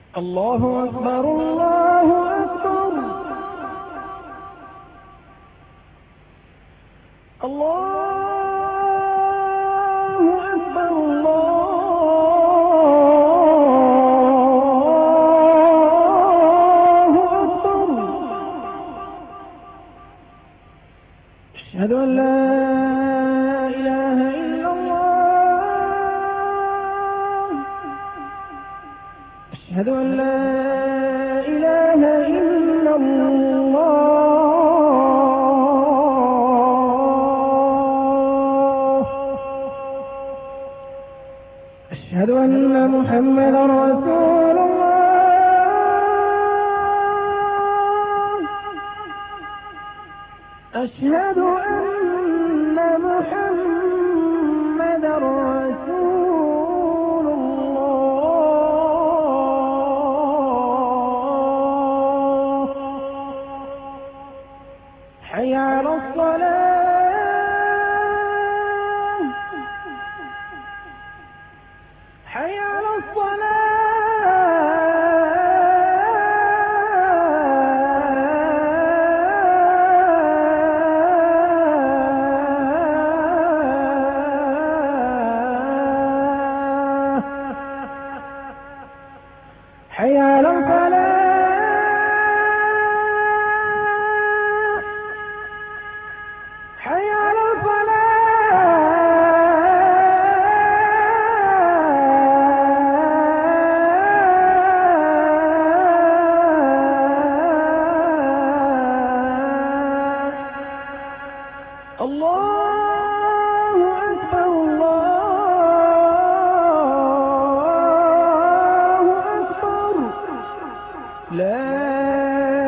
الله أكبر الله أكبر الله أكبر الله أكبر. أشهد أن لا إله إلا الله. أشهد أن لا إله إلا الله. أشهد أن محمدا رسول الله. أشهد أن محمدا رسول الله. حي على الصلاة. حي على الصلاة. حي على الفلاح. حي على الفلاح. الله أكبر الله أكبر. لا